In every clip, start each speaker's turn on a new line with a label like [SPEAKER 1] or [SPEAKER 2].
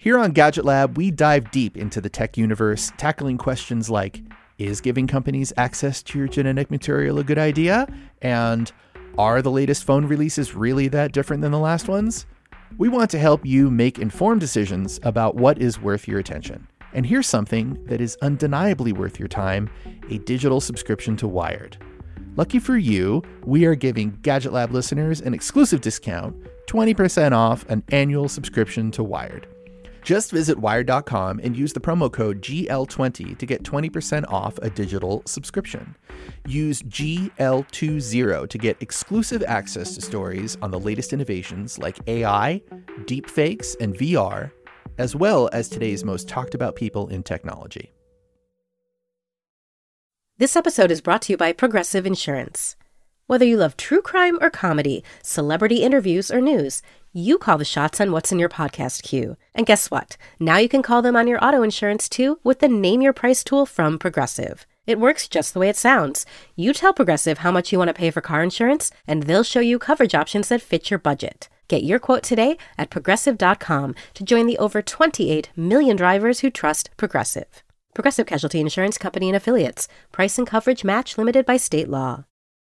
[SPEAKER 1] Here on Gadget Lab, we dive deep into the tech universe, tackling questions like, is giving companies access to your genetic material a good idea? And are the latest phone releases really that different than the last ones? We want to help you make informed decisions about what is worth your attention. And here's something that is undeniably worth your time, a digital subscription to Wired. Lucky for you, we are giving Gadget Lab listeners an exclusive discount, 20% off an annual subscription to Wired. Just visit Wired.com and use the promo code GL20 to get 20% off a digital subscription. Use GL20 to get exclusive access to stories on the latest innovations like AI, deepfakes, and VR, as well as today's most talked about people in technology.
[SPEAKER 2] This episode is brought to you by Progressive Insurance. Whether you love true crime or comedy, celebrity interviews or news, you call the shots on what's in your podcast queue. And guess what? Now you can call them on your auto insurance too with the Name Your Price tool from Progressive. It works just the way it sounds. You tell Progressive how much you want to pay for car insurance, and they'll show you coverage options that fit your budget. Get your quote today at Progressive.com to join the over 28 million drivers who trust Progressive. Progressive Casualty Insurance Company and Affiliates. Price and coverage match limited by state law.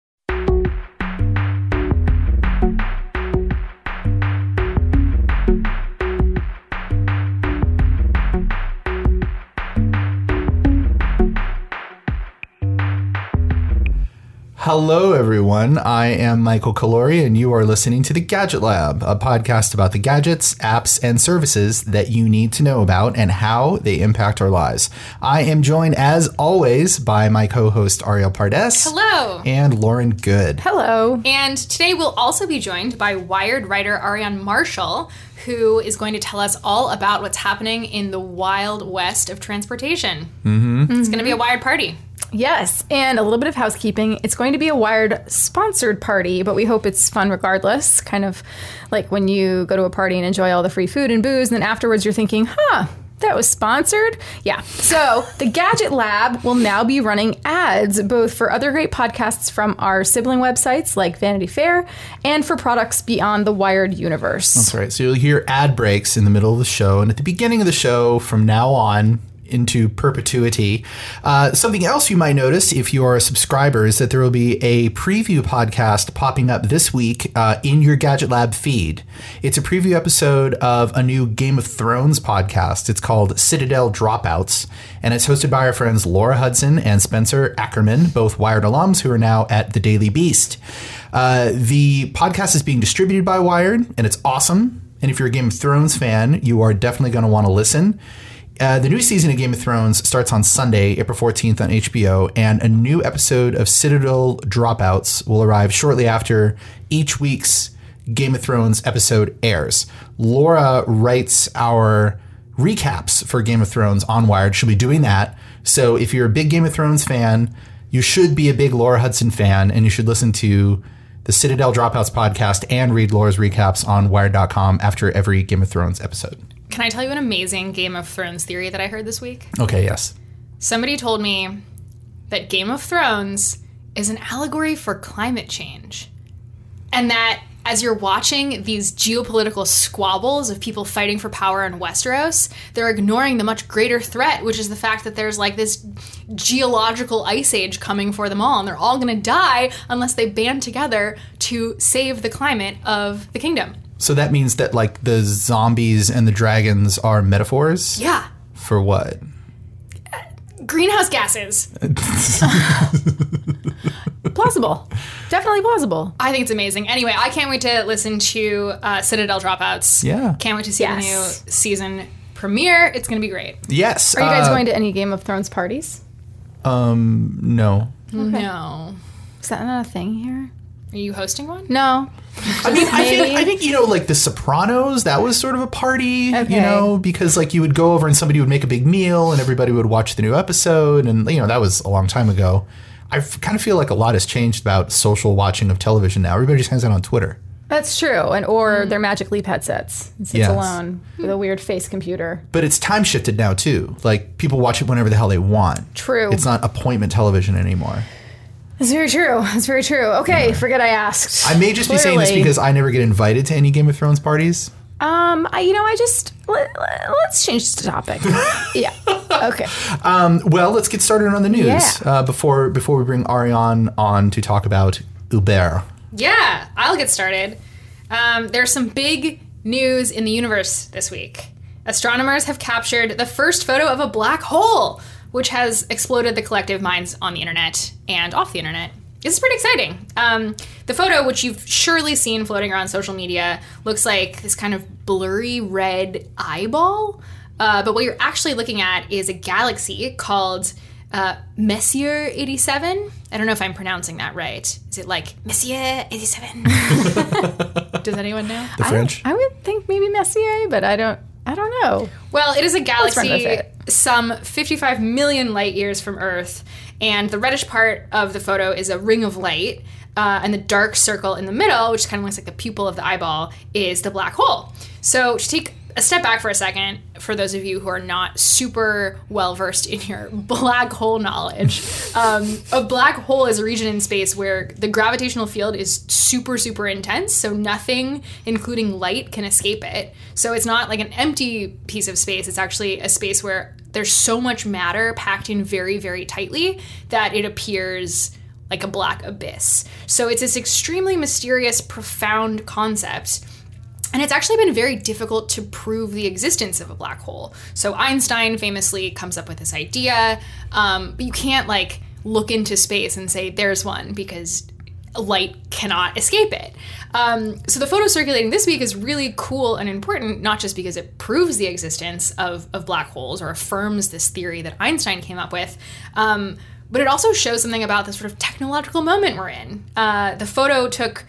[SPEAKER 1] Hello, everyone. I am Michael Calori, and you are listening to the Gadget Lab, a podcast about the gadgets, apps, and services that you need to know about and how they impact our lives. I am joined, as always, by my co-host Ariel Pardes.
[SPEAKER 3] Hello.
[SPEAKER 1] And Lauren Good.
[SPEAKER 4] Hello.
[SPEAKER 3] And today we'll also be joined by Wired writer Ariane Marshall, who is going to tell us all about what's happening in the wild west of transportation. It's going to be a Wired party.
[SPEAKER 4] Yes, and a little bit of housekeeping. It's going to be a Wired-sponsored party, but we hope it's fun regardless. Kind of like when you go to a party and enjoy all the free food and booze, and then afterwards you're thinking, that was sponsored? Yeah. So the Gadget Lab will now be running ads, both for other great podcasts from our sibling websites like Vanity Fair and for products beyond the Wired universe.
[SPEAKER 1] That's right. So you'll hear ad breaks in the middle of the show, and at the beginning of the show from now on, into perpetuity. Something else you might notice if you are a subscriber is that there will be a preview podcast popping up this week in your Gadget Lab feed. It's a preview episode of a new Game of Thrones podcast. It's called Citadel Dropouts, and it's hosted by our friends Laura Hudson and Spencer Ackerman, both Wired alums who are now at The Daily Beast. The podcast is being distributed by Wired, and it's awesome. And if you're a Game of Thrones fan, you are definitely going to want to listen. The new season of Game of Thrones starts on Sunday, April 14th on HBO, and a new episode of Citadel Dropouts will arrive shortly after each week's Game of Thrones episode airs. Laura writes our recaps for Game of Thrones on Wired. She'll be doing that. So if you're a big Game of Thrones fan, you should be a big Laura Hudson fan, and you should listen to the Citadel Dropouts podcast and read Laura's recaps on Wired.com after every Game of Thrones episode.
[SPEAKER 3] Can I tell you an amazing Game of Thrones theory that I heard this week?
[SPEAKER 1] Okay, yes.
[SPEAKER 3] Somebody told me that Game of Thrones is an allegory for climate change. And that as you're watching these geopolitical squabbles of people fighting for power in Westeros, they're ignoring the much greater threat, which is the fact that there's like this geological ice age coming for them all, and they're all going to die unless they band together to save the climate of the kingdom.
[SPEAKER 1] So that means that, like, the zombies and the dragons are metaphors?
[SPEAKER 3] Yeah.
[SPEAKER 1] For what?
[SPEAKER 3] Greenhouse gases.
[SPEAKER 4] Plausible. Definitely plausible.
[SPEAKER 3] I think it's amazing. Anyway, I can't wait to listen to Citadel Dropouts.
[SPEAKER 1] Yeah.
[SPEAKER 3] Can't wait to see the new season premiere. It's going to be great.
[SPEAKER 1] Yes.
[SPEAKER 4] Are you guys going to any Game of Thrones parties?
[SPEAKER 1] No.
[SPEAKER 4] Okay.
[SPEAKER 3] No.
[SPEAKER 4] Is that not a thing here?
[SPEAKER 3] Are you hosting one?
[SPEAKER 4] No.
[SPEAKER 1] I mean, I think, you know, like The Sopranos, that was sort of a party,
[SPEAKER 4] okay.
[SPEAKER 1] You know, because like you would go over and somebody would make a big meal and everybody would watch the new episode. And, you know, that was a long time ago. I kind of feel like a lot has changed about social watching of television now. Everybody just hangs out on Twitter.
[SPEAKER 4] That's true. Or their Magic Leap headsets. It sits alone with a weird face computer.
[SPEAKER 1] But it's time shifted now, too. Like, people watch it whenever the hell they want.
[SPEAKER 4] True.
[SPEAKER 1] It's not appointment television anymore.
[SPEAKER 4] That's very true. That's very true. Okay, forget I asked.
[SPEAKER 1] I may just be saying this because I never get invited to any Game of Thrones parties.
[SPEAKER 4] Let's change the topic. Yeah. Okay.
[SPEAKER 1] Well, let's get started on the news
[SPEAKER 4] Yeah.
[SPEAKER 1] before we bring Ariane on to talk about Uber.
[SPEAKER 3] Yeah, I'll get started. There's some big news in the universe this week. Astronomers have captured the first photo of a black hole, which has exploded the collective minds on the internet and off the internet. This is pretty exciting. The photo, which you've surely seen floating around social media, looks like this kind of blurry red eyeball. But what you're actually looking at is a galaxy called Messier 87. I don't know if I'm pronouncing that right. Is it like Messier 87? Does anyone know?
[SPEAKER 1] The French?
[SPEAKER 4] I would think maybe Messier, but I don't know.
[SPEAKER 3] Well, it is a
[SPEAKER 4] run with
[SPEAKER 3] galaxy
[SPEAKER 4] it.
[SPEAKER 3] some 55 million light years from Earth, and the reddish part of the photo is a ring of light, and the dark circle in the middle, which kind of looks like the pupil of the eyeball, is the black hole. So to take a step back for a second, for those of you who are not super well versed in your black hole knowledge, a black hole is a region in space where the gravitational field is super, super intense, so nothing, including light, can escape it. So it's not like an empty piece of space, it's actually a space where there's so much matter packed in very, very tightly that it appears like a black abyss. So it's this extremely mysterious, profound concept. And it's actually been very difficult to prove the existence of a black hole. So Einstein famously comes up with this idea, but you can't like look into space and say there's one because light cannot escape it. So the photo circulating this week is really cool and important, not just because it proves the existence of black holes or affirms this theory that Einstein came up with, but it also shows something about the sort of technological moment we're in. The photo took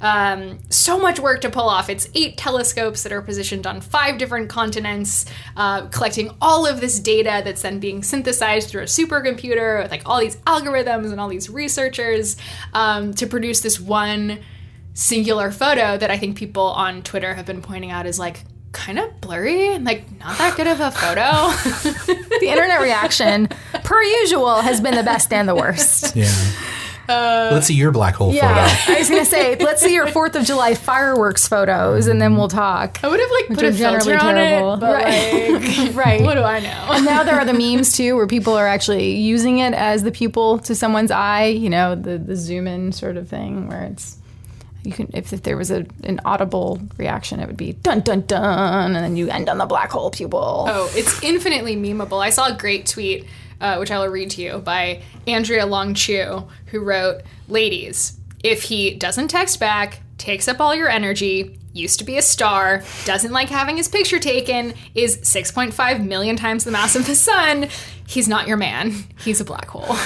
[SPEAKER 3] so much work to pull off. It's 8 telescopes that are positioned on 5 different continents, collecting all of this data that's then being synthesized through a supercomputer with like all these algorithms and all these researchers to produce this one singular photo that I think people on Twitter have been pointing out is like kind of blurry and like not that good of a photo.
[SPEAKER 4] The internet reaction, per usual, has been the best and the worst.
[SPEAKER 1] Yeah. Let's see your black hole
[SPEAKER 4] Yeah,
[SPEAKER 1] photo.
[SPEAKER 4] I was gonna say, let's see your 4th of July fireworks photos, and then we'll talk.
[SPEAKER 3] I would have like
[SPEAKER 4] Which
[SPEAKER 3] put
[SPEAKER 4] are
[SPEAKER 3] a filter
[SPEAKER 4] generally
[SPEAKER 3] on
[SPEAKER 4] terrible.
[SPEAKER 3] it, but like,
[SPEAKER 4] Right.
[SPEAKER 3] what do I know?
[SPEAKER 4] And now there are the memes too, where people are actually using it as the pupil to someone's eye. You know, the zoom in sort of thing, where it's you can if there was an audible reaction, it would be dun dun dun, and then you end on the black hole pupil.
[SPEAKER 3] Oh, it's infinitely memeable. I saw a great tweet, which I will read to you, by Andrea Long Chu, who wrote, "Ladies, if he doesn't text back, takes up all your energy, used to be a star, doesn't like having his picture taken, is 6.5 million times the mass of the sun, he's not your man. He's a black hole."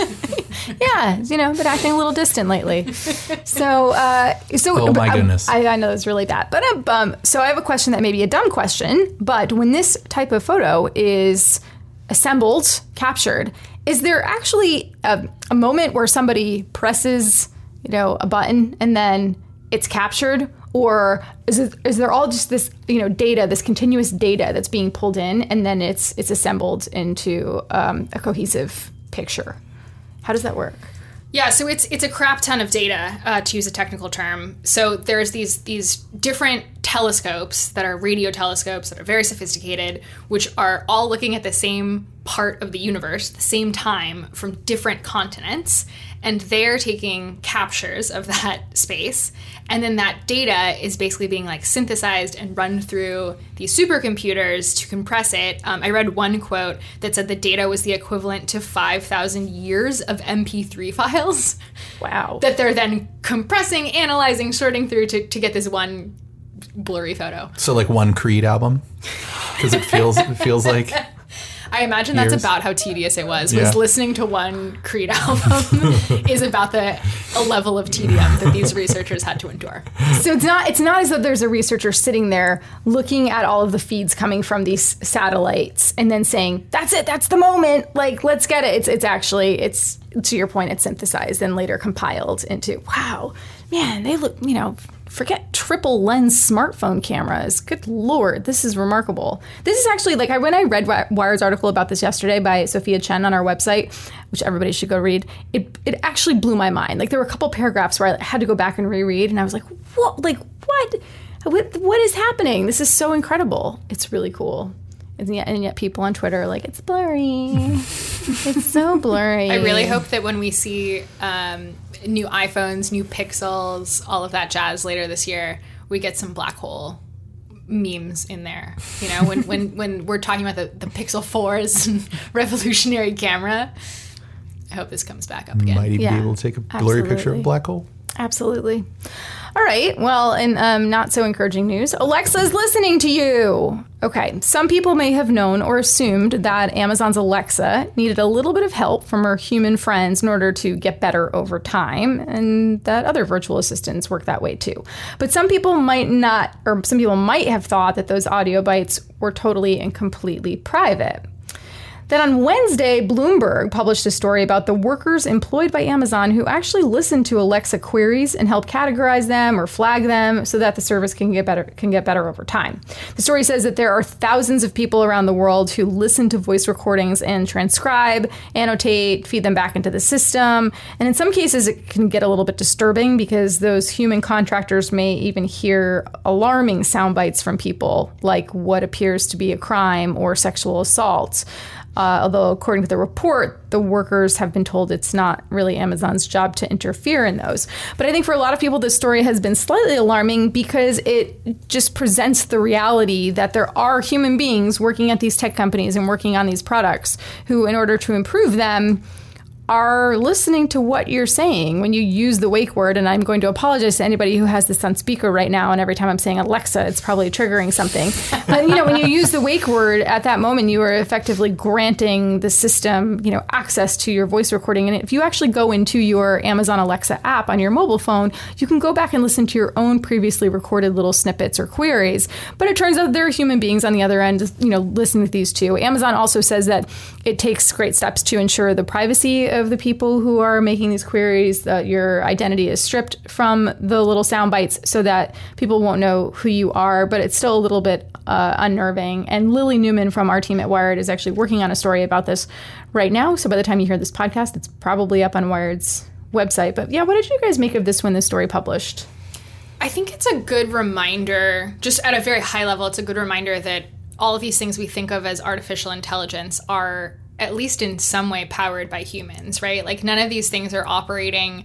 [SPEAKER 4] Yeah, you know, been acting a little distant lately. So,
[SPEAKER 1] Oh my goodness.
[SPEAKER 4] I know it's really bad. But so I have a question that may be a dumb question, but when this type of photo is assembled, captured, is there actually a moment where somebody presses, you know, a button and then it's captured? Or is there all just this, you know, data, this continuous data that's being pulled in, and then it's assembled into a cohesive picture? How does that work?
[SPEAKER 3] Yeah, so it's a crap ton of data, to use a technical term. So there's these different telescopes that are radio telescopes that are very sophisticated, which are all looking at the same part of the universe at the same time from different continents, and they're taking captures of that space, and then that data is basically being like synthesized and run through these supercomputers to compress it. I read one quote that said the data was the equivalent to 5,000 years of MP3 files.
[SPEAKER 4] Wow.
[SPEAKER 3] That they're then compressing, analyzing, sorting through to get this one blurry photo.
[SPEAKER 1] So like one Creed album? Because it feels like...
[SPEAKER 3] I imagine that's
[SPEAKER 1] Years.
[SPEAKER 3] about how tedious it was.
[SPEAKER 1] Yeah.
[SPEAKER 3] Was listening to one Creed album is about a level of tedium that these researchers had to endure.
[SPEAKER 4] So it's not as though there's a researcher sitting there looking at all of the feeds coming from these satellites and then saying, that's it, that's the moment, like, let's get it. It's actually, to your point, it's synthesized and later compiled into, wow, man, they look, you know, forget triple lens smartphone cameras. Good Lord, this is remarkable. This is actually, like, when I read Wired's article about this yesterday by Sophia Chen on our website, which everybody should go read, it actually blew my mind. Like, there were a couple paragraphs where I had to go back and reread, and I was like, what? Like, what? what is happening? This is so incredible. It's really cool. And yet people on Twitter are like, it's blurry. It's so blurry.
[SPEAKER 3] I really hope that when we see new iPhones, new Pixels, all of that jazz later this year, we get some black hole memes in there. You know, when we're talking about the Pixel 4's revolutionary camera. I hope this comes back up again.
[SPEAKER 1] Might even be able to take a blurry picture of a black hole.
[SPEAKER 4] Absolutely. All right. Well, in not so encouraging news, Alexa's listening to you. Okay. Some people may have known or assumed that Amazon's Alexa needed a little bit of help from her human friends in order to get better over time, and that other virtual assistants work that way too. But some people might not, or some people might have thought that those audio bites were totally and completely private. Then on Wednesday, Bloomberg published a story about the workers employed by Amazon who actually listen to Alexa queries and help categorize them or flag them so that the service can get better over time. The story says that there are thousands of people around the world who listen to voice recordings and transcribe, annotate, feed them back into the system. And in some cases, it can get a little bit disturbing because those human contractors may even hear alarming sound bites from people, like what appears to be a crime or sexual assault. Although, according to the report, the workers have been told it's not really Amazon's job to interfere in those. But I think for a lot of people, this story has been slightly alarming because it just presents the reality that there are human beings working at these tech companies and working on these products who, in order to improve them, are listening to what you're saying when you use the wake word. And I'm going to apologize to anybody who has this on speaker right now. And every time I'm saying Alexa, it's probably triggering something. But, when you use the wake word at that moment, you are effectively granting the system, access to your voice recording. And if you actually go into your Amazon Alexa app on your mobile phone, you can go back and listen to your own previously recorded little snippets or queries. But it turns out there are human beings on the other end, listening to these too. Amazon also says that it takes great steps to ensure the privacy of the people who are making these queries, that your identity is stripped from the little sound bites so that people won't know who you are, but it's still a little bit unnerving. And Lily Newman from our team at Wired is actually working on a story about this right now. So by the time you hear this podcast, it's probably up on Wired's website. But yeah, what did you guys make of this when this story published?
[SPEAKER 3] I think it's a good reminder, just at a very high level, it's a good reminder that all of these things we think of as artificial intelligence are at least in some way powered by humans, right? Like none of these things are operating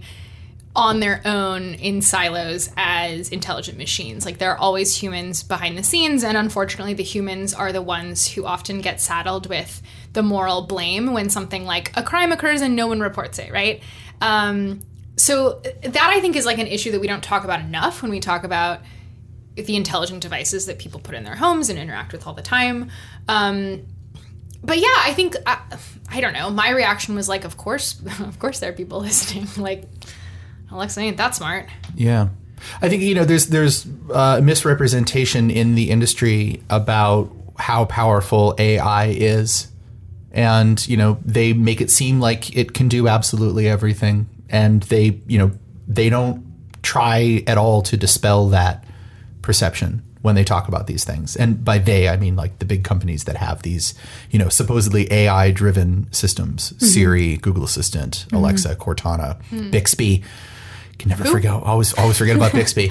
[SPEAKER 3] on their own in silos as intelligent machines. Like there are always humans behind the scenes, and unfortunately the humans are the ones who often get saddled with the moral blame when something like a crime occurs and no one reports it, right? So that I think is like an issue that we don't talk about enough when we talk about the intelligent devices that people put in their homes and interact with all the time. But yeah, I think, I don't know, my reaction was like, of course there are people listening. Like, Alexa ain't that smart. Yeah.
[SPEAKER 1] I think, there's misrepresentation in the industry about how powerful AI is. And, they make it seem like it can do absolutely everything. And they don't try at all to dispel that perception when they talk about these things. And by they, I mean like the big companies that have these, supposedly AI-driven systems, mm-hmm. Siri, Google Assistant, mm-hmm. Alexa, Cortana, Bixby. Can never forget, always forget about Bixby.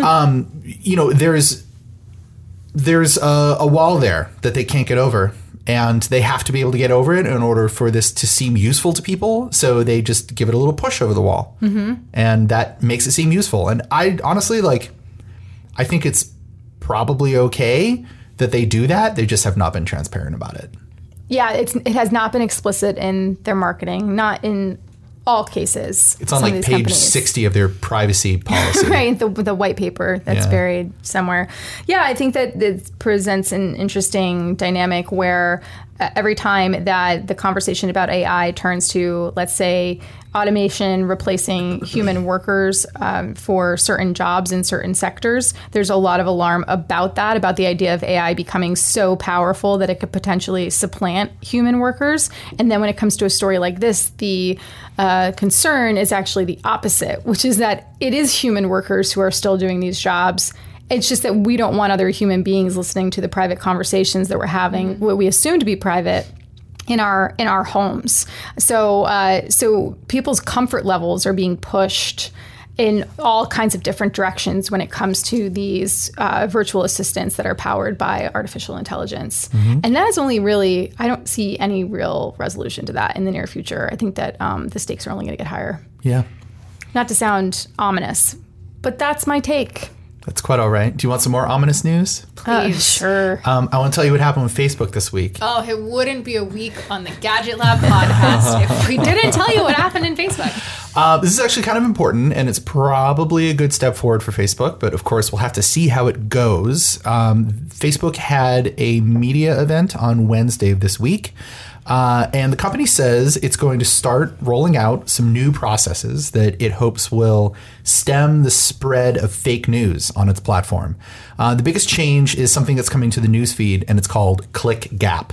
[SPEAKER 1] There's a wall there that they can't get over. And they have to be able to get over it in order for this to seem useful to people. So they just give it a little push over the wall. Mm-hmm. And that makes it seem useful. And I honestly, I think it's probably okay that they do that. They just have not been transparent about it.
[SPEAKER 4] Yeah, it has not been explicit in their marketing, not in all cases.
[SPEAKER 1] It's on like page companies. 60 of their privacy policy.
[SPEAKER 4] Right, the white paper that's buried somewhere. Yeah, I think that it presents an interesting dynamic where every time that the conversation about AI turns to, let's say, automation replacing human workers for certain jobs in certain sectors, there's a lot of alarm about that, about the idea of AI becoming so powerful that it could potentially supplant human workers. And then when it comes to a story like this, the concern is actually the opposite, which is that it is human workers who are still doing these jobs. It's just that we don't want other human beings listening to the private conversations that we're having, what we assume to be private, in our homes. So people's comfort levels are being pushed in all kinds of different directions when it comes to these virtual assistants that are powered by artificial intelligence. And that is only really, I don't see any real resolution to that in the near future. I think that the stakes are only going to get higher.
[SPEAKER 1] Yeah.
[SPEAKER 4] Not to sound ominous, but that's my take.
[SPEAKER 1] That's quite all right. Do you want some more ominous news?
[SPEAKER 3] Please.
[SPEAKER 4] Sure.
[SPEAKER 1] I want to tell you what happened with Facebook this week.
[SPEAKER 3] Oh, it wouldn't be a week on the Gadget Lab podcast if we didn't tell you what happened in Facebook.
[SPEAKER 1] This is actually kind of important, and it's probably a good step forward for Facebook, but of course we'll have to see how it goes. Facebook had a media event on Wednesday of this week, and the company says it's going to start rolling out some new processes that it hopes will stem the spread of fake news on its platform. The biggest change is something that's coming to the newsfeed, and it's called Click Gap.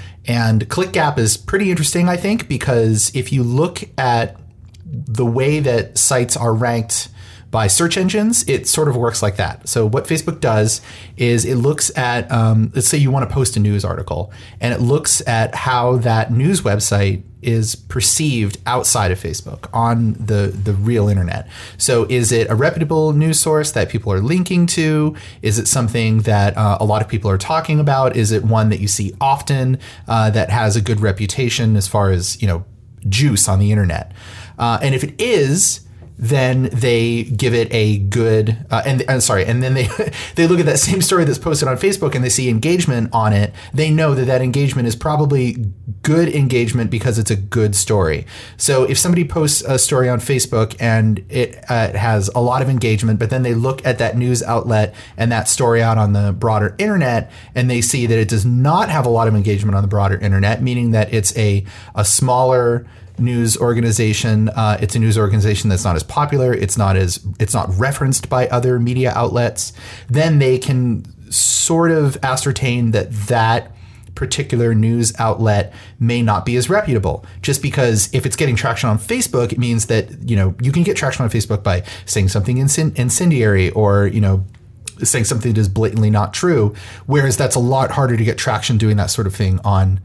[SPEAKER 1] And Click Gap is pretty interesting, I think, because if you look at the way that sites are ranked by search engines, it sort of works like that. So what Facebook does is it looks at, let's say you want to post a news article, and it looks at how that news website is perceived outside of Facebook on the real internet. So is it a reputable news source that people are linking to? Is it something that a lot of people are talking about? Is it one that you see often that has a good reputation as far as, juice on the internet? And if it is, then they give it a good, and then they look at that same story that's posted on Facebook and they see engagement on it. They know that engagement is probably good engagement because it's a good story. So if somebody posts a story on Facebook and it has a lot of engagement, but then they look at that news outlet and that story out on the broader internet, and they see that it does not have a lot of engagement on the broader internet, meaning that it's a smaller news organization. It's a news organization that's not as popular. It's not referenced by other media outlets. Then they can sort of ascertain that particular news outlet may not be as reputable. Just because if it's getting traction on Facebook, it means that, you can get traction on Facebook by saying something incendiary or, saying something that is blatantly not true. Whereas that's a lot harder to get traction doing that sort of thing on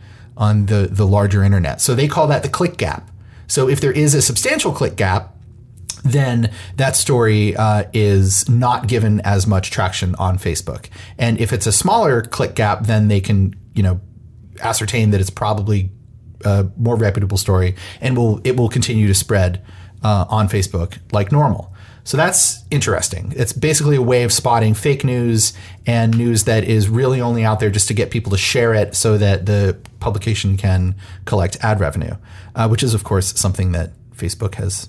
[SPEAKER 1] the larger internet. So they call that the click gap. So if there is a substantial click gap, then that story is not given as much traction on Facebook. And if it's a smaller click gap, then they can, ascertain that it's probably a more reputable story, and it will continue to spread on Facebook like normal. So that's interesting. It's basically a way of spotting fake news and news that is really only out there just to get people to share it so that the publication can collect ad revenue, which is, of course, something that Facebook has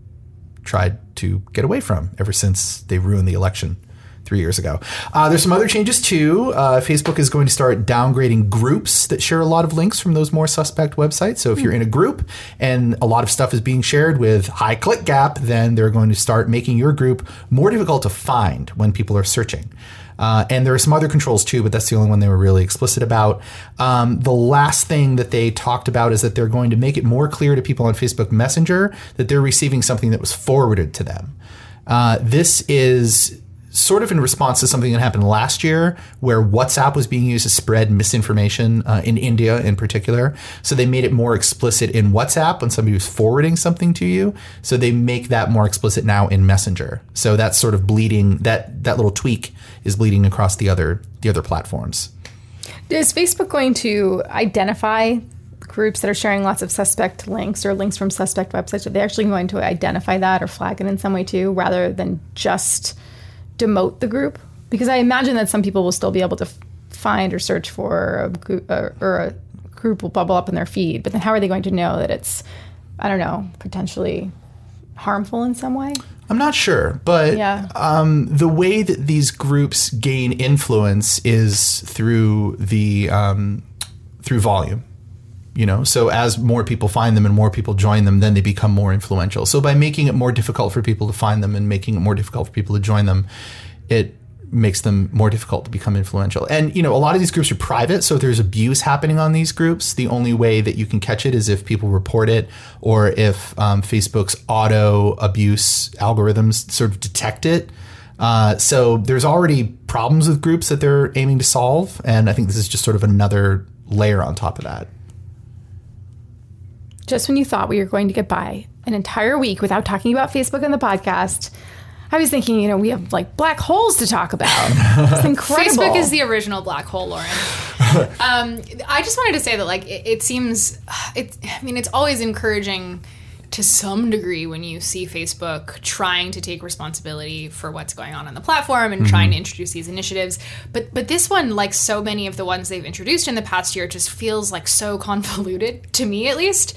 [SPEAKER 1] tried to get away from ever since they ruined the election 3 years ago. There's some other changes too. Facebook is going to start downgrading groups that share a lot of links from those more suspect websites. So if you're in a group and a lot of stuff is being shared with high click gap, then they're going to start making your group more difficult to find when people are searching. And there are some other controls too, but that's the only one they were really explicit about. The last thing that they talked about is that they're going to make it more clear to people on Facebook Messenger that they're receiving something that was forwarded to them. This is sort of in response to something that happened last year where WhatsApp was being used to spread misinformation in India in particular. So they made it more explicit in WhatsApp when somebody was forwarding something to you. So they make that more explicit now in Messenger. So that's sort of bleeding, that little tweak is bleeding across the other platforms.
[SPEAKER 4] Is Facebook going to identify groups that are sharing lots of suspect links or links from suspect websites? Are they actually going to identify that or flag it in some way too, rather than just demote the group? Because I imagine that some people will still be able to find or search for a group will bubble up in their feed, but then how are they going to know that it's, I don't know, potentially harmful in some way?
[SPEAKER 1] I'm not sure, but the way that these groups gain influence is through through volume. So as more people find them and more people join them, then they become more influential. So by making it more difficult for people to find them and making it more difficult for people to join them, it makes them more difficult to become influential. And, a lot of these groups are private. So if there's abuse happening on these groups, the only way that you can catch it is if people report it or if Facebook's auto abuse algorithms sort of detect it. So there's already problems with groups that they're aiming to solve. And I think this is just sort of another layer on top of that.
[SPEAKER 4] Just when you thought we were going to get by an entire week without talking about Facebook on the podcast, I was thinking, we have like black holes to talk about. It's incredible.
[SPEAKER 3] Facebook is the original black hole, Lauren. I just wanted to say that, like, it seems, it's always encouraging to some degree when you see Facebook trying to take responsibility for what's going on the platform and trying to introduce these initiatives. But this one, like so many of the ones they've introduced in the past year, just feels like so convoluted, to me at least.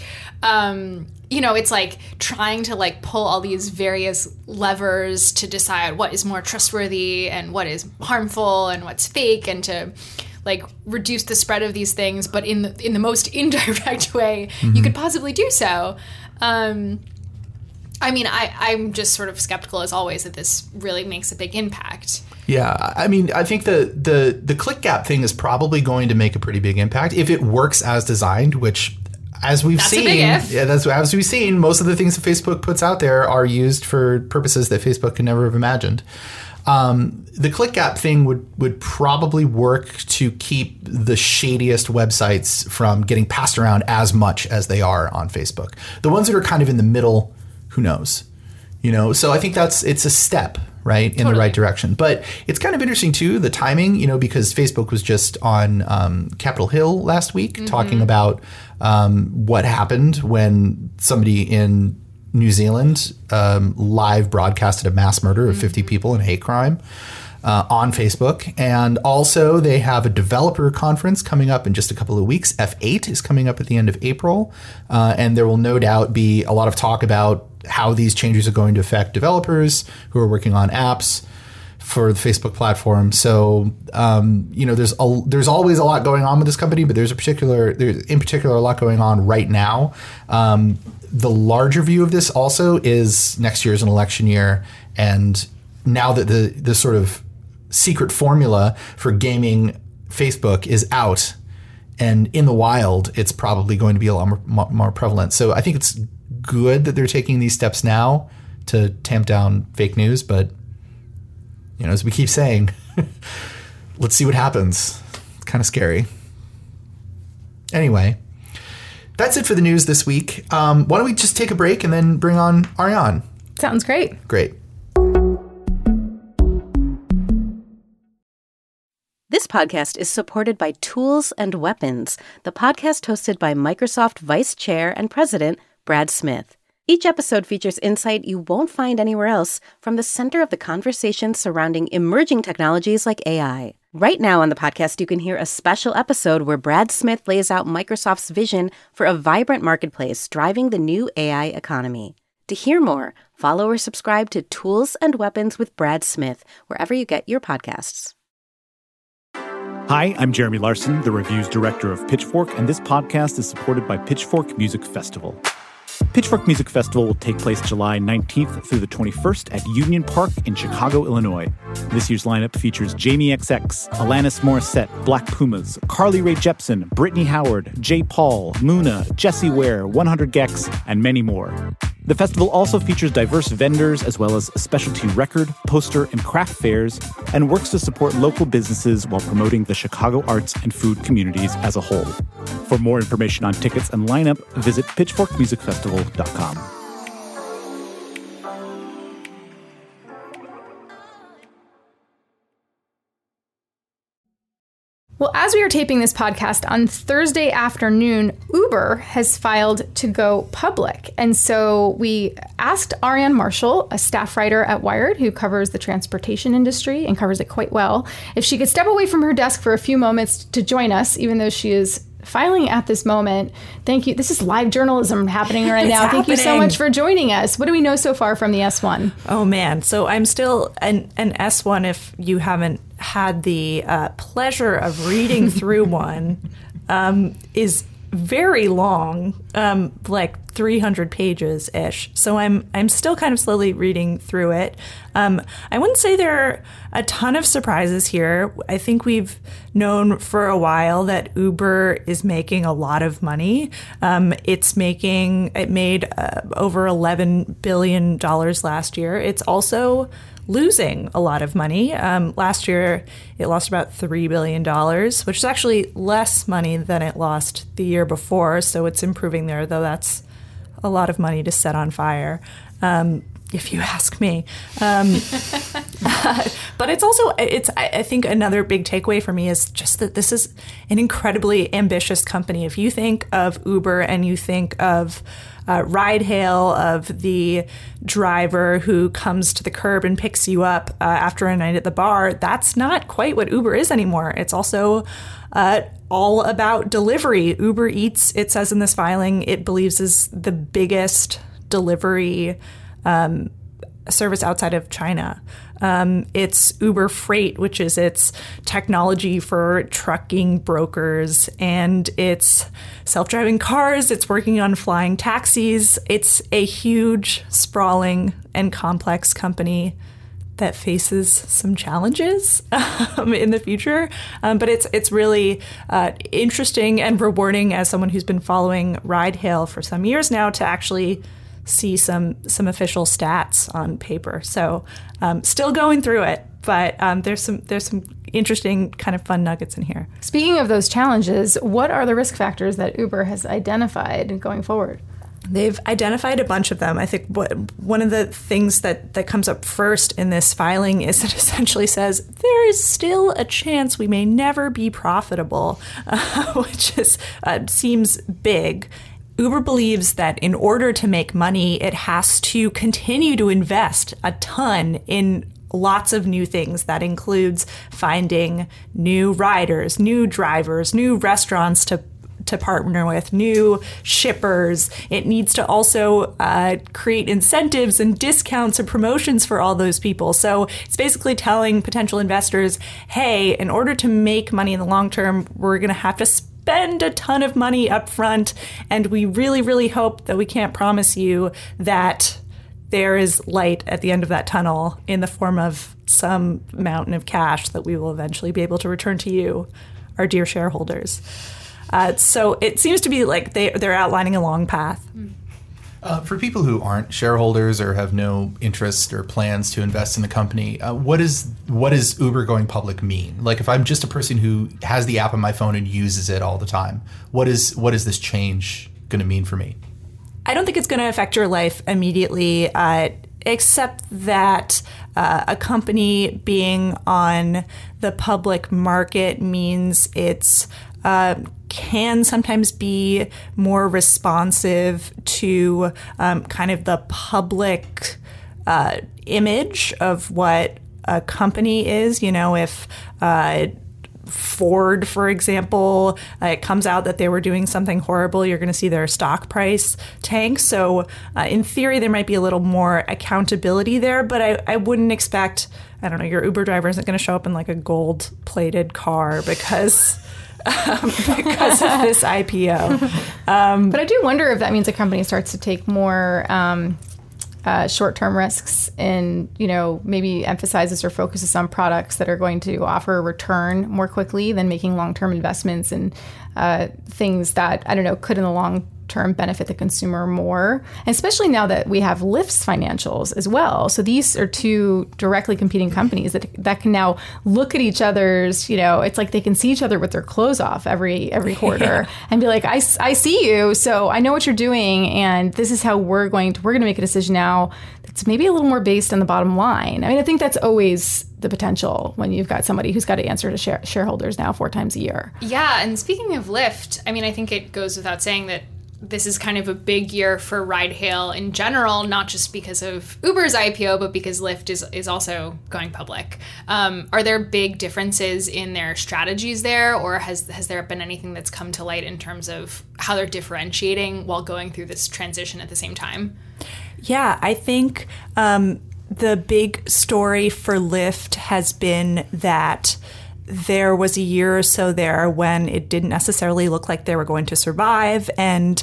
[SPEAKER 3] It's like trying to like pull all these various levers to decide what is more trustworthy and what is harmful and what's fake, and to like reduce the spread of these things, but in the most indirect way you could possibly do so. I'm just sort of skeptical as always that this really makes a big impact.
[SPEAKER 1] Yeah, I mean, I think the click gap thing is probably going to make a pretty big impact if it works as designed, which, as we've seen, as we've seen, most of the things that Facebook puts out there are used for purposes that Facebook could never have imagined. The click gap thing would probably work to keep the shadiest websites from getting passed around as much as they are on Facebook. The ones that are kind of in the middle, who knows? So I think it's a step, right, in the right direction. But it's kind of interesting, too, the timing, because Facebook was just on Capitol Hill last week talking about what happened when somebody in New Zealand live broadcasted a mass murder of 50 people in hate crime on Facebook. And also they have a developer conference coming up in just a couple of weeks. F8 is coming up at the end of April. And there will no doubt be a lot of talk about how these changes are going to affect developers who are working on apps for the Facebook platform. So, there's always a lot going on with this company, but there's in particular a lot going on right now. The larger view of this also is next year is an election year, and now that the sort of secret formula for gaming Facebook is out and in the wild, it's probably going to be a lot more prevalent. So I think it's good that they're taking these steps now to tamp down fake news, but as we keep saying, let's see what happens. It's kind of scary. Anyway, that's it for the news this week. Why don't we just take a break and then bring on Ariane?
[SPEAKER 4] Sounds great.
[SPEAKER 1] Great.
[SPEAKER 2] This podcast is supported by Tools and Weapons, the podcast hosted by Microsoft Vice Chair and President Brad Smith. Each episode features insight you won't find anywhere else from the center of the conversation surrounding emerging technologies like AI. Right now on the podcast, you can hear a special episode where Brad Smith lays out Microsoft's vision for a vibrant marketplace driving the new AI economy. To hear more, follow or subscribe to Tools and Weapons with Brad Smith wherever you get your podcasts.
[SPEAKER 5] Hi, I'm Jeremy Larson, the reviews director of Pitchfork, and this podcast is supported by Pitchfork Music Festival. Pitchfork Music Festival will take place July 19th through the 21st at Union Park in Chicago, Illinois. This year's lineup features Jamie XX, Alanis Morissette, Black Pumas, Carly Rae Jepsen, Brittany Howard, J. Paul, Muna, Jessie Ware, 100 gecs, and many more. The festival also features diverse vendors as well as specialty record, poster, and craft fairs, and works to support local businesses while promoting the Chicago arts and food communities as a whole. For more information on tickets and lineup, visit pitchforkmusicfestival.com.
[SPEAKER 4] Well, as we are taping this podcast on Thursday afternoon, Uber has filed to go public. And so we asked Ariane Marshall, a staff writer at Wired who covers the transportation industry and covers it quite well, if she could step away from her desk for a few moments to join us, even though she is filing at this moment. Thank you. This is live journalism happening right now. Thank you so much for joining us. What do we know so far from the S1?
[SPEAKER 6] Oh, man. So I'm still an S1 if you haven't had the pleasure of reading through one. Is very long, like 300 pages-ish. So I'm still kind of slowly reading through it. I wouldn't say there are a ton of surprises here. I think we've known for a while that Uber is making a lot of money. It made over $11 billion last year. It's also losing a lot of money. Last year, it lost about $3 billion, which is actually less money than it lost the year before. So it's improving there, though that's a lot of money to set on fire, if you ask me. But it's also, I think another big takeaway for me is just that this is an incredibly ambitious company. If you think of Uber and you think of ride hail, of the driver who comes to the curb and picks you up after a night at the bar, that's not quite what Uber is anymore. It's also all about delivery. Uber Eats, it says in this filing, it believes is the biggest delivery service outside of China. It's Uber Freight, which is its technology for trucking brokers, and it's self-driving cars. It's working on flying taxis. It's a huge, sprawling, and complex company that faces some challenges in the future. But it's really interesting and rewarding as someone who's been following ride hail for some years now to actually see some official stats on paper. So still going through it, but there's some interesting kind of fun nuggets in here.
[SPEAKER 4] Speaking of those challenges, what are the risk factors that Uber has identified going forward?
[SPEAKER 6] They've identified a bunch of them. I think one of the things that comes up first in this filing is it essentially says there is still a chance we may never be profitable, which seems big. Uber believes that in order to make money, it has to continue to invest a ton in lots of new things. That includes finding new riders, new drivers, new restaurants to partner with, new shippers. It needs to also create incentives and discounts and promotions for all those people. So it's basically telling potential investors, hey, in order to make money in the long term, we're going to have to spend a ton of money up front, and we really, really hope that we can't promise you that there is light at the end of that tunnel in the form of some mountain of cash that we will eventually be able to return to you, our dear shareholders. So it seems to be like they're outlining a long path.
[SPEAKER 1] For people who aren't shareholders or have no interest or plans to invest in the company, what does Uber going public mean? Like, if I'm just a person who has the app on my phone and uses it all the time, what is this change going to mean for me?
[SPEAKER 6] I don't think it's going to affect your life immediately, except that a company being on the public market means it's can sometimes be more responsive to kind of the public image of what a company is. You know, if Ford, for example, it comes out that they were doing something horrible, you're going to see their stock price tank. So in theory, there might be a little more accountability there, but I wouldn't expect, I don't know, your Uber driver isn't going to show up in like a gold-plated car because of this IPO.
[SPEAKER 4] But I do wonder if that means a company starts to take more short-term risks and, you know, maybe emphasizes or focuses on products that are going to offer a return more quickly than making long-term investments in things that, I don't know, could in the long term benefit the consumer more, and especially now that we have Lyft's financials as well. So these are two directly competing companies that can now look at each other's, you know, it's like they can see each other with their clothes off every quarter and be like, I see you, so I know what you're doing, and this is how we're going to make a decision now that's maybe a little more based on the bottom line. I mean, I think that's always the potential when you've got somebody who's got to answer to shareholders now 4 times a year.
[SPEAKER 3] Yeah, and speaking of Lyft, I mean, I think it goes without saying that this is kind of a big year for ride hail in general, not just because of Uber's IPO, but because Lyft is also going public. Are there big differences in their strategies there, or has there been anything that's come to light in terms of how they're differentiating while going through this transition at the same time?
[SPEAKER 6] Yeah, I think the big story for Lyft has been that there was a year or so there when it didn't necessarily look like they were going to survive. And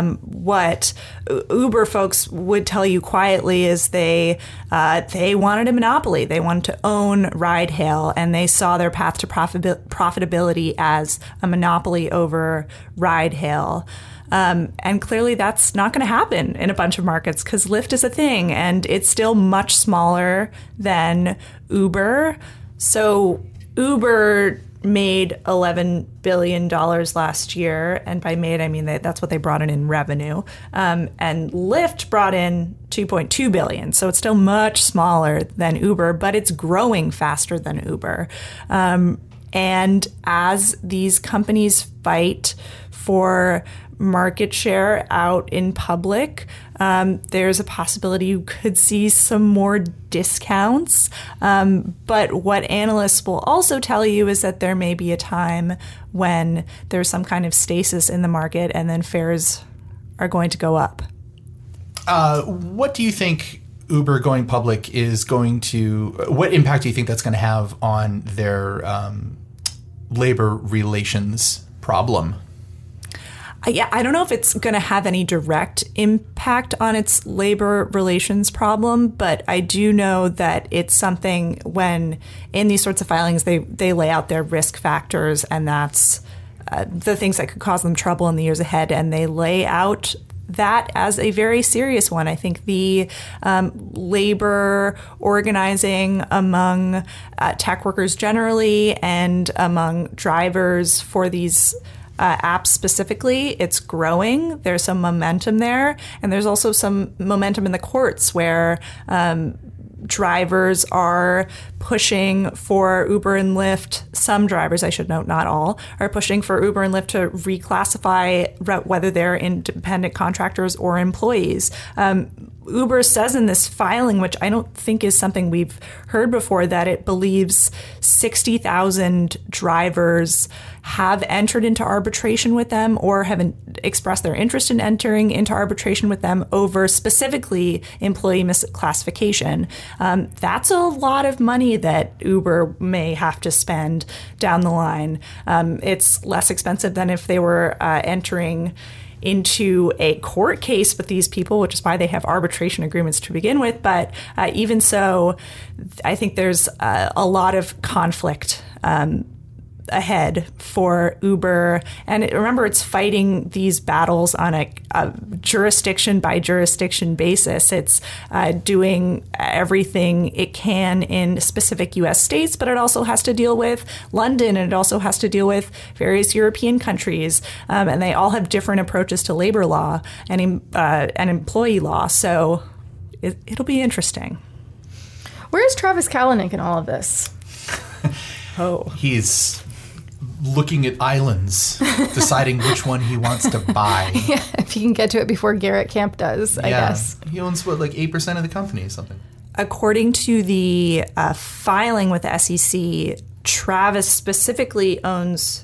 [SPEAKER 6] what Uber folks would tell you quietly is they wanted a monopoly. They wanted to own ride hail, and they saw their path to profitability as a monopoly over ride hail. And clearly that's not going to happen in a bunch of markets because Lyft is a thing and it's still much smaller than Uber. So Uber made $11 billion last year. And by made, I mean that's what they brought in revenue. And Lyft brought in $2.2 billion. So it's still much smaller than Uber, but it's growing faster than Uber. And as these companies fight for market share out in public, there's a possibility you could see some more discounts. But what analysts will also tell you is that there may be a time when there's some kind of stasis in the market and then fares are going to go up.
[SPEAKER 1] What do you think Uber going public is going to, what impact do you think that's going to have on their labor relations problem?
[SPEAKER 6] Yeah, I don't know if it's going to have any direct impact on its labor relations problem, but I do know that it's something when in these sorts of filings, they lay out their risk factors, and that's the things that could cause them trouble in the years ahead. And they lay out that as a very serious one. I think the labor organizing among tech workers generally and among drivers for these apps specifically, it's growing. There's some momentum there. And there's also some momentum in the courts where drivers are pushing for Uber and Lyft. Some drivers, I should note, not all, are pushing for Uber and Lyft to reclassify whether they're independent contractors or employees. Uber says in this filing, which I don't think is something we've heard before, that it believes 60,000 drivers have entered into arbitration with them or have expressed their interest in entering into arbitration with them over specifically employee misclassification. That's a lot of money that Uber may have to spend down the line. It's less expensive than if they were entering into a court case with these people, which is why they have arbitration agreements to begin with. But even so, I think there's a lot of conflict ahead for Uber. And remember, it's fighting these battles on a jurisdiction by jurisdiction basis. It's doing everything it can in specific U.S. states, but it also has to deal with London, and it also has to deal with various European countries. And they all have different approaches to labor law and employee law. So it'll be interesting.
[SPEAKER 4] Where's Travis Kalanick in all of this?
[SPEAKER 1] He's looking at islands, deciding which one he wants to buy.
[SPEAKER 4] Yeah, if he can get to it before Garrett Camp does, I guess.
[SPEAKER 1] He owns, like 8% of the company or something?
[SPEAKER 6] According to the filing with the SEC, Travis specifically owns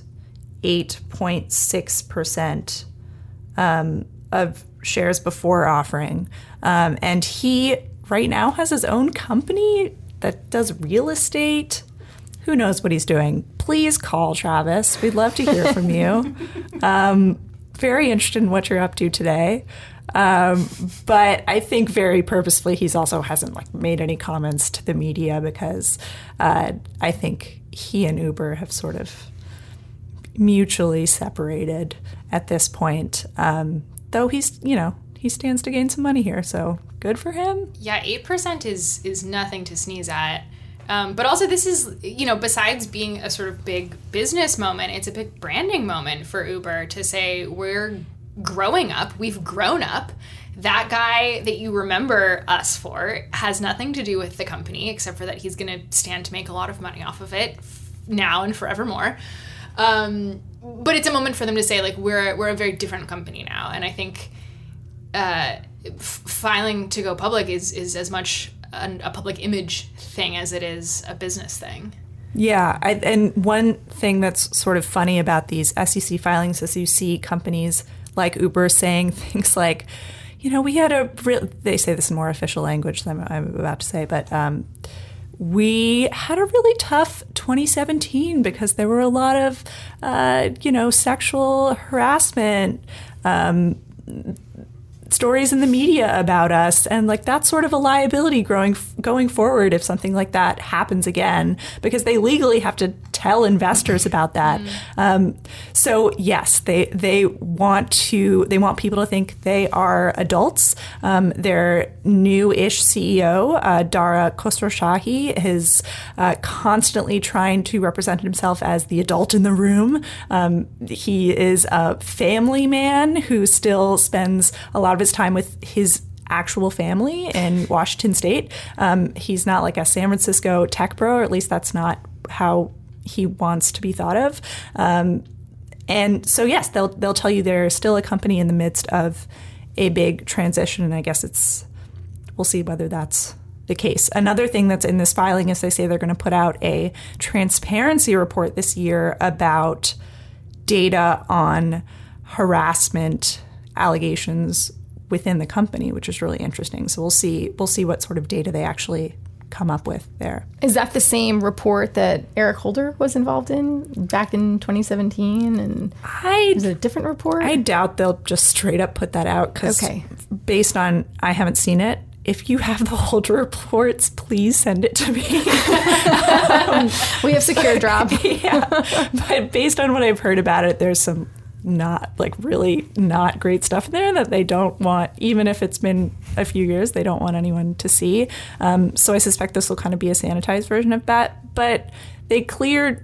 [SPEAKER 6] 8.6% of shares before offering. And he right now has his own company that does real estate. Who knows what he's doing? Please call Travis. We'd love to hear from you. Very interested in what you're up to today. But I think very purposefully he's also hasn't made any comments to the media because I think he and Uber have sort of mutually separated at this point. Though he stands to gain some money here, so good for him.
[SPEAKER 3] Yeah, 8% is nothing to sneeze at. But also this is, besides being a sort of big business moment, it's a big branding moment for Uber to say we're growing up, we've grown up. That guy that you remember us for has nothing to do with the company except for that he's going to stand to make a lot of money off of it now and forevermore. But it's a moment for them to say, we're a very different company now. And I think filing to go public is as much a public image thing as it is a business thing.
[SPEAKER 6] Yeah, and one thing that's sort of funny about these SEC filings is you see companies like Uber saying things like, we had they say this in more official language than I'm about to say, but we had a really tough 2017 because there were a lot of, sexual harassment stories in the media about us, and that's sort of a liability going forward if something like that happens again, because they legally have to tell investors about that. So yes, they want people to think they are adults. Their new-ish CEO, Dara Khosrowshahi, is constantly trying to represent himself as the adult in the room. He is a family man who still spends a lot of his time with his actual family in Washington State. He's not like a San Francisco tech bro, or at least that's not how he wants to be thought of. And so, yes, they'll tell you they're still a company in the midst of a big transition, and I guess we'll see whether that's the case. Another thing that's in this filing is they say they're going to put out a transparency report this year about data on harassment allegations within the company, which is really interesting. So we'll see what sort of data they actually come up with there.
[SPEAKER 4] Is that the same report that Eric Holder was involved in back in 2017? And is it a different report?
[SPEAKER 6] I doubt they'll just straight up put that out because based on, I haven't seen it. If you have the Holder reports, please send it to me.
[SPEAKER 4] We have secure drop.
[SPEAKER 6] Yeah, but based on what I've heard about it, there's some really not great stuff in there that they don't want, even if it's been a few years, they don't want anyone to see. So I suspect this will kind of be a sanitized version of that. But they clearly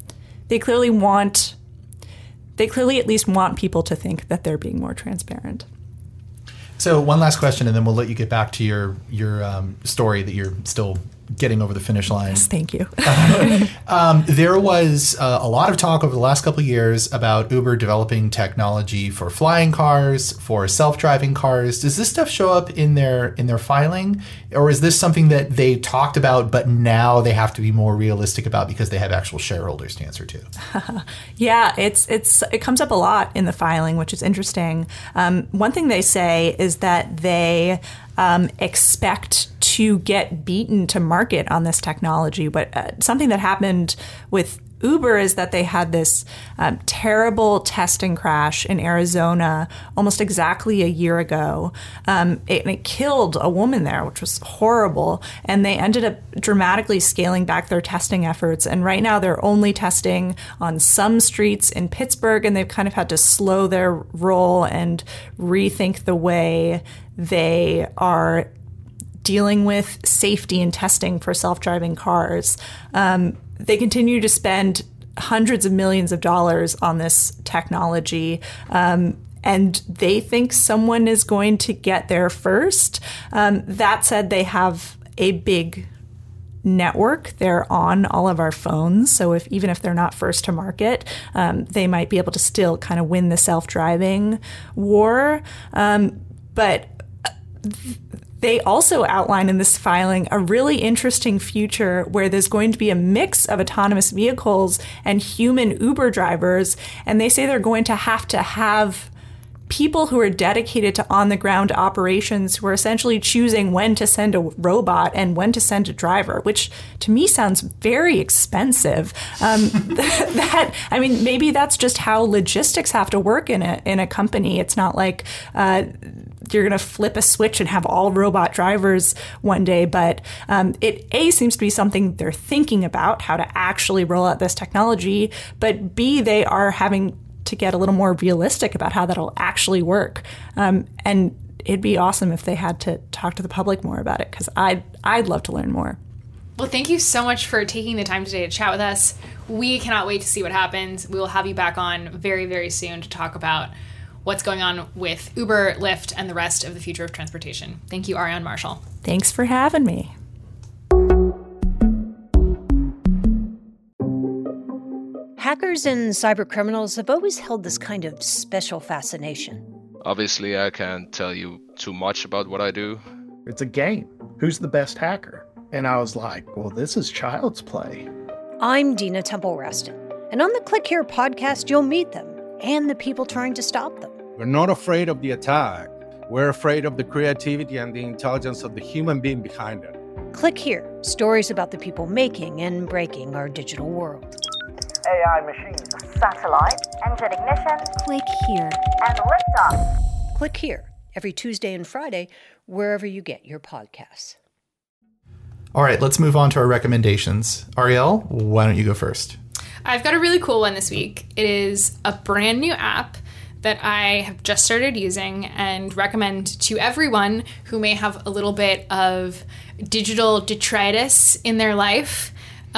[SPEAKER 6] at least want people to think that they're being more transparent.
[SPEAKER 1] So one last question, and then we'll let you get back to your story that you're still getting over the finish line.
[SPEAKER 6] Yes, thank you.
[SPEAKER 1] There was a lot of talk over the last couple of years about Uber developing technology for flying cars, for self-driving cars. Does this stuff show up in their filing, or is this something that they talked about but now they have to be more realistic about because they have actual shareholders to answer to?
[SPEAKER 6] Yeah, it comes up a lot in the filing, which is interesting. One thing they say is that they expect to get beaten to market on this technology. But something that happened with Uber is that they had this terrible testing crash in Arizona almost exactly a year ago. It killed a woman there, which was horrible. And they ended up dramatically scaling back their testing efforts. And right now they're only testing on some streets in Pittsburgh, and they've kind of had to slow their roll and rethink the way they are dealing with safety and testing for self-driving cars. They continue to spend hundreds of millions of dollars on this technology, and they think someone is going to get there first. That said, they have a big network. They're on all of our phones. So even if they're not first to market, they might be able to still kind of win the self-driving war. But they also outline in this filing a really interesting future where there's going to be a mix of autonomous vehicles and human Uber drivers. And they say they're going to have people who are dedicated to on-the-ground operations who are essentially choosing when to send a robot and when to send a driver, which to me sounds very expensive. Maybe that's just how logistics have to work in a company. It's not like you're going to flip a switch and have all robot drivers one day, but it seems to be something they're thinking about, how to actually roll out this technology, but B, they are having to get a little more realistic about how that'll actually work. And it'd be awesome if they had to talk to the public more about it, because I'd love to learn more.
[SPEAKER 3] Well, thank you so much for taking the time today to chat with us. We cannot wait to see what happens. We will have you back on very, very soon to talk about what's going on with Uber, Lyft, and the rest of the future of transportation. Thank you, Ariane Marshall.
[SPEAKER 6] Thanks for having me.
[SPEAKER 7] Hackers and cybercriminals have always held this kind of special fascination.
[SPEAKER 8] Obviously, I can't tell you too much about what I do.
[SPEAKER 9] It's a game. Who's the best hacker? And I was like, well, this is child's play.
[SPEAKER 7] I'm Dina Temple-Raston, and on the Click Here podcast, you'll meet them and the people trying to stop them.
[SPEAKER 10] We're not afraid of the attack. We're afraid of the creativity and the intelligence of the human being behind it.
[SPEAKER 7] Click Here, stories about the people making and breaking our digital world.
[SPEAKER 11] AI machines, satellite, engine ignition,
[SPEAKER 12] Click Here,
[SPEAKER 11] and liftoff.
[SPEAKER 7] Click Here, every Tuesday and Friday, wherever you get your podcasts.
[SPEAKER 1] All right, let's move on to our recommendations. Arielle, why don't you go first?
[SPEAKER 3] I've got a really cool one this week. It is a brand new app that I have just started using and recommend to everyone who may have a little bit of digital detritus in their life.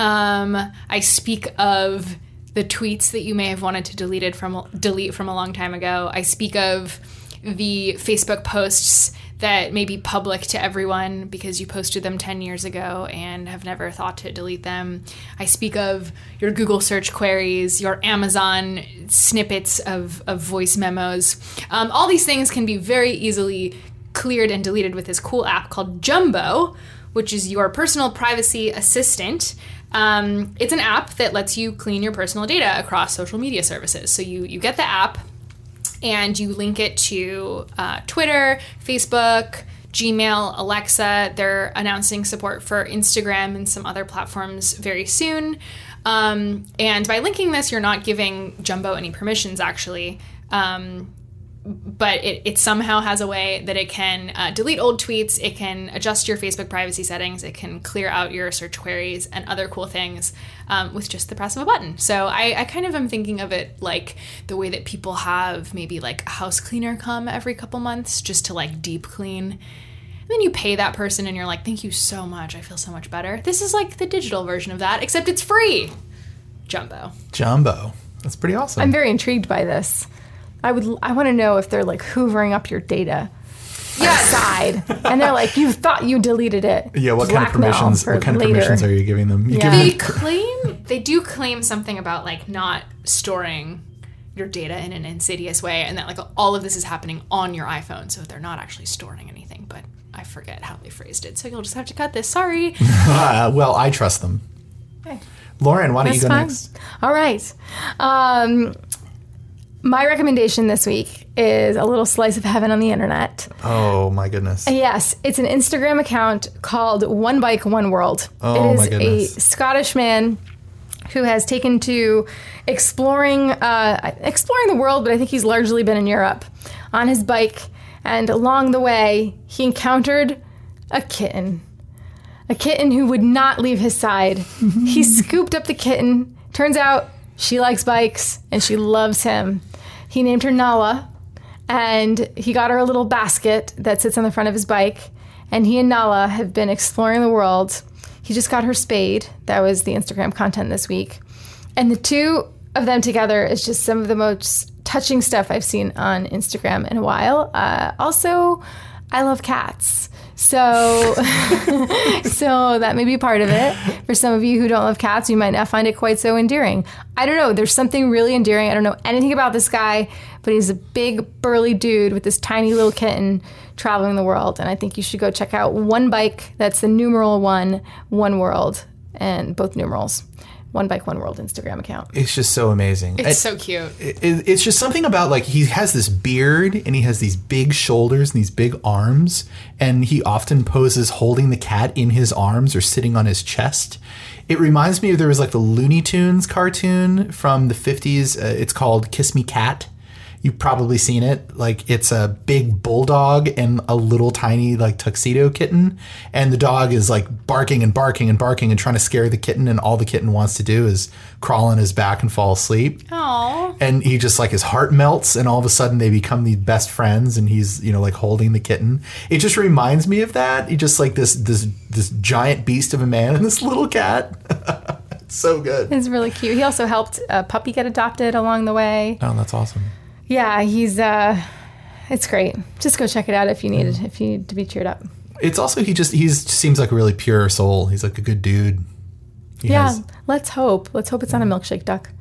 [SPEAKER 3] I speak of the tweets that you may have wanted to delete from a long time ago. I speak of the Facebook posts that may be public to everyone because you posted them 10 years ago and have never thought to delete them. I speak of your Google search queries, your Amazon snippets of voice memos. All these things can be very easily cleared and deleted with this cool app called Jumbo, which is your personal privacy assistant. It's an app that lets you clean your personal data across social media services. So you get the app, and you link it to Twitter, Facebook, Gmail, Alexa. They're announcing support for Instagram and some other platforms very soon. And by linking this, you're not giving Jumbo any permissions, actually. But it somehow has a way that it can delete old tweets, it can adjust your Facebook privacy settings, it can clear out your search queries and other cool things with just the press of a button. So I kind of am thinking of it like the way that people have maybe like a house cleaner come every couple months just to like deep clean. And then you pay that person and you're like, thank you so much, I feel so much better. This is like the digital version of that, except it's free. Jumbo.
[SPEAKER 1] That's pretty awesome.
[SPEAKER 4] I'm very intrigued by this. I want to know if they're like hoovering up your data aside, and they're like, you thought you deleted it.
[SPEAKER 1] Yeah, what kind of permissions? What kind of permissions are you giving them?
[SPEAKER 3] They do claim something about like not storing your data in an insidious way, and that like all of this is happening on your iPhone, so they're not actually storing anything. But I forget how they phrased it, so you'll just have to cut this. Sorry.
[SPEAKER 1] Well, I trust them. Okay. Lauren, why don't you go next?
[SPEAKER 4] All right. My recommendation this week is a little slice of heaven on the internet.
[SPEAKER 1] Oh, my goodness.
[SPEAKER 4] Yes, it's an Instagram account called One Bike, One World.
[SPEAKER 1] Oh, my goodness.
[SPEAKER 4] It is a Scottish man who has taken to exploring the world, but I think he's largely been in Europe on his bike. And along the way, he encountered a kitten who would not leave his side. He scooped up the kitten. Turns out she likes bikes and she loves him. He named her Nala, and he got her a little basket that sits on the front of his bike. And he and Nala have been exploring the world. He just got her spayed. That was the Instagram content this week. And the two of them together is just some of the most touching stuff I've seen on Instagram in a while. Also, I love cats. So that may be part of it. For some of you who don't love cats, you might not find it quite so endearing. I don't know. There's something really endearing. I don't know anything about this guy, but he's a big, burly dude with this tiny little kitten traveling the world. And I think you should go check out One Bike. That's the numeral 1, One World, and both numerals. One Bike, One World Instagram account.
[SPEAKER 1] It's just so amazing.
[SPEAKER 3] It's so cute.
[SPEAKER 1] It's just something about like he has this beard and he has these big shoulders and these big arms, and he often poses holding the cat in his arms or sitting on his chest. It reminds me of there was like the Looney Tunes cartoon from the 50s. It's called Kiss Me Cat. You've probably seen it. Like it's a big bulldog and a little tiny like tuxedo kitten. And the dog is like barking and barking and barking and trying to scare the kitten. And all the kitten wants to do is crawl on his back and fall asleep.
[SPEAKER 3] Aww.
[SPEAKER 1] And he just like his heart melts and all of a sudden they become the best friends and he's, you know, like holding the kitten. It just reminds me of that. He just like this giant beast of a man and this little cat. It's so good.
[SPEAKER 4] It's really cute. He also helped a puppy get adopted along the way.
[SPEAKER 1] Oh, that's awesome.
[SPEAKER 4] Yeah, it's great. Just go check it out if you need to be cheered up.
[SPEAKER 1] It's also, he seems like a really pure soul. He's like a good dude.
[SPEAKER 4] Let's hope. Let's hope it's not a milkshake duck.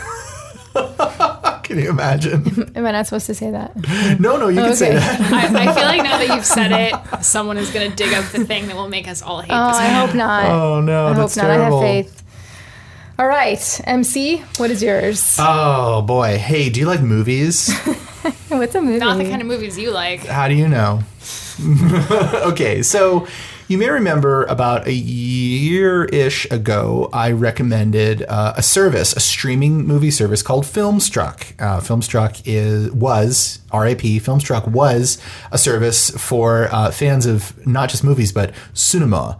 [SPEAKER 1] Can you imagine?
[SPEAKER 4] Am I not supposed to say that?
[SPEAKER 1] No, you can say that.
[SPEAKER 3] I feel like now that you've said it, someone is going to dig up the thing that will make us all hate this
[SPEAKER 4] I hope not.
[SPEAKER 1] Oh, no, that's terrible.
[SPEAKER 4] I have faith. All right, MC, what is yours?
[SPEAKER 1] Oh, boy. Hey, do you like movies?
[SPEAKER 4] What's a movie?
[SPEAKER 3] Not the kind of movies you like.
[SPEAKER 1] How do you know? Okay, so you may remember about a year-ish ago, I recommended a streaming movie service called Filmstruck. Filmstruck was, R.I.P., Filmstruck was a service for fans of not just movies, but cinema.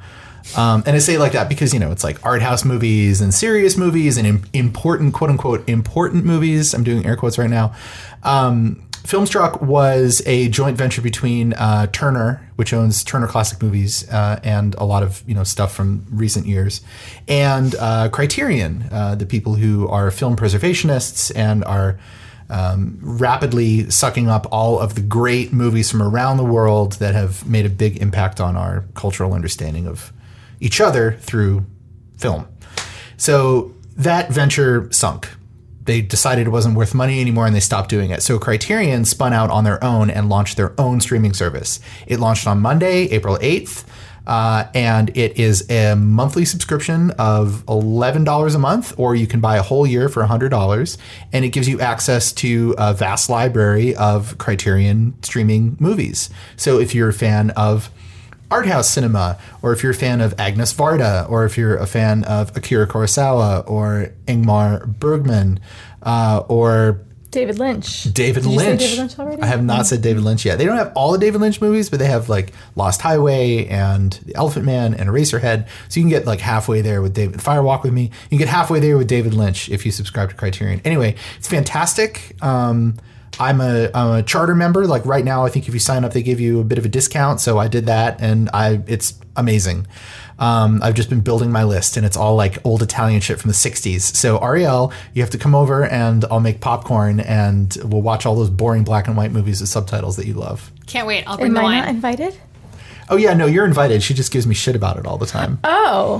[SPEAKER 1] And I say it like that because, it's like art house movies and serious movies and important, quote unquote, important movies. I'm doing air quotes right now. Filmstruck was a joint venture between Turner, which owns Turner Classic Movies and a lot of stuff from recent years, and Criterion, the people who are film preservationists and are rapidly sucking up all of the great movies from around the world that have made a big impact on our cultural understanding of each other through film. So that venture sunk. They decided it wasn't worth money anymore and they stopped doing it. So Criterion spun out on their own and launched their own streaming service. It launched on Monday, April 8th. And it is a monthly subscription of $11 a month, or you can buy a whole year for $100. And it gives you access to a vast library of Criterion streaming movies. So if you're a fan of art house cinema, or if you're a fan of Agnes Varda, or if you're a fan of Akira Kurosawa, or Ingmar Bergman, or
[SPEAKER 4] David Lynch.
[SPEAKER 1] David
[SPEAKER 4] Did you
[SPEAKER 1] Lynch.
[SPEAKER 4] say David Lynch already?
[SPEAKER 1] I have not said David Lynch yet. They don't have all the David Lynch movies, but they have like Lost Highway and The Elephant Man and Eraserhead. So you can get like halfway there with David. Fire Walk with Me. You can get halfway there with David Lynch if you subscribe to Criterion. Anyway, it's fantastic. I'm a charter member. Like right now, I think if you sign up, they give you a bit of a discount. So I did that, and it's amazing. I've just been building my list, and it's all like old Italian shit from the 60s. So Ariel, you have to come over, and I'll make popcorn, and we'll watch all those boring black and white movies with subtitles that you love.
[SPEAKER 3] Can't wait. I'll bring the
[SPEAKER 4] Am I
[SPEAKER 3] wine.
[SPEAKER 4] not invited?
[SPEAKER 1] Oh yeah, no, you're invited. She just gives me shit about it all the time.
[SPEAKER 4] Oh.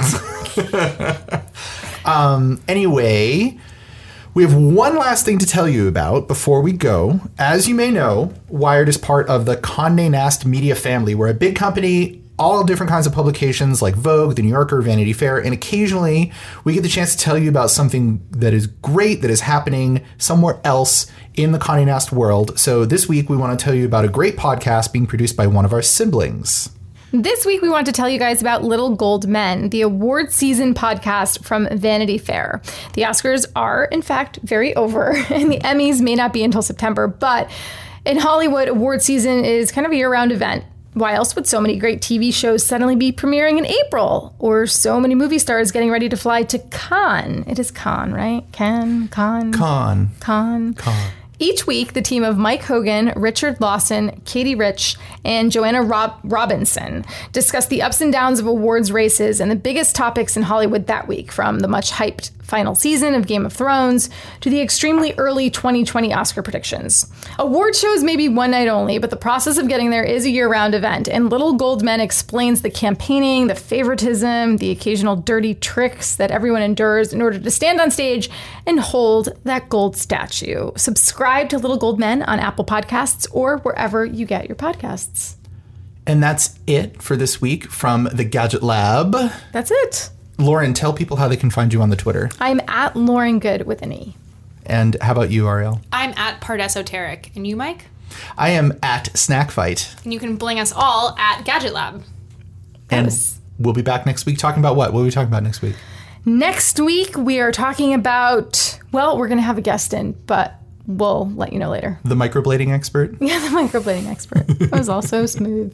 [SPEAKER 1] Anyway, we have one last thing to tell you about before we go. As you may know, Wired is part of the Condé Nast Media family. We're a big company, all different kinds of publications like Vogue, The New Yorker, Vanity Fair, and occasionally we get the chance to tell you about something that is great that is happening somewhere else in the Condé Nast world. So this week we want to tell you about a great podcast being produced by one of our siblings.
[SPEAKER 4] This week, we want to tell you guys about Little Gold Men, the award season podcast from Vanity Fair. The Oscars are, in fact, very over, and the Emmys may not be until September, but in Hollywood, award season is kind of a year-round event. Why else would so many great TV shows suddenly be premiering in April? Or so many movie stars getting ready to fly to Cannes? It is Cannes, right? Cannes. Each week, the team of Mike Hogan, Richard Lawson, Katie Rich, and Joanna Robinson discuss the ups and downs of awards races and the biggest topics in Hollywood that week, from the much hyped final season of Game of Thrones to the extremely early 2020 Oscar predictions. Award shows may be one night only, but the process of getting there is a year-round event, and Little Gold Men explains the campaigning, the favoritism, the occasional dirty tricks that everyone endures in order to stand on stage and hold that gold statue. Subscribe to Little Gold Men on Apple Podcasts or wherever you get your podcasts.
[SPEAKER 1] And that's it for this week from the Gadget Lab.
[SPEAKER 4] That's it.
[SPEAKER 1] Lauren, tell people how they can find you on the Twitter.
[SPEAKER 4] I'm at Lauren Good with an E.
[SPEAKER 1] And how about you, Ariel?
[SPEAKER 3] I'm at Part Esoteric. And you, Mike?
[SPEAKER 1] I am at Snack Fight.
[SPEAKER 3] And you can bling us all at Gadget Lab.
[SPEAKER 1] And we'll be back next week talking about what? What are we talking about next week?
[SPEAKER 4] Next week, we are talking about, well, we're going to have a guest in, but we'll let you know later.
[SPEAKER 1] The microblading expert?
[SPEAKER 4] Yeah, the microblading expert. That was all so smooth.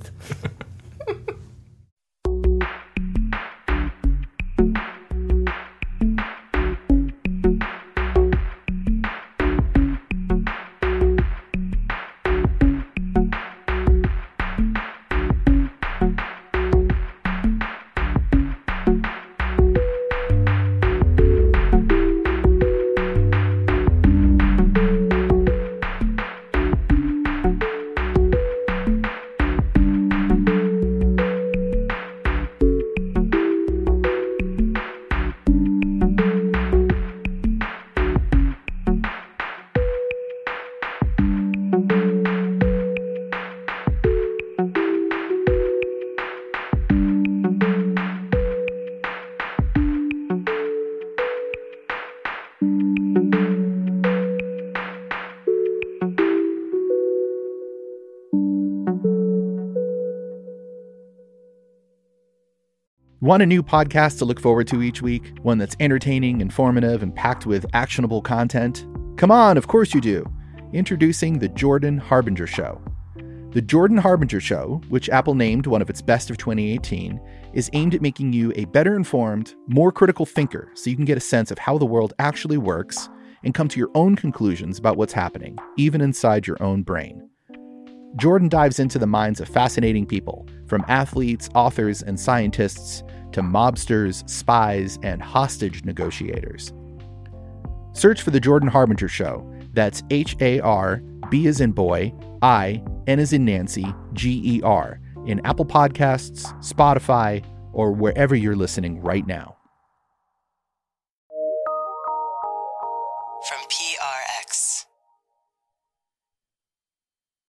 [SPEAKER 1] Want a new podcast to look forward to each week? One that's entertaining, informative, and packed with actionable content? Come on, of course you do. Introducing The Jordan Harbinger Show. The
[SPEAKER 12] The Jordan Harbinger Show, which Apple named one of its best of 2018, is aimed at making you a better informed, more critical thinker so you can get a sense of how the world actually works and come to your own conclusions about what's happening, even inside your own brain. Jordan dives into the minds of fascinating people, from athletes, authors, and scientists to mobsters, spies, and hostage negotiators. Search for The Jordan Harbinger Show. That's HAR, B as in boy, I, N as in Nancy, GER, in Apple Podcasts, Spotify, or wherever you're listening right now.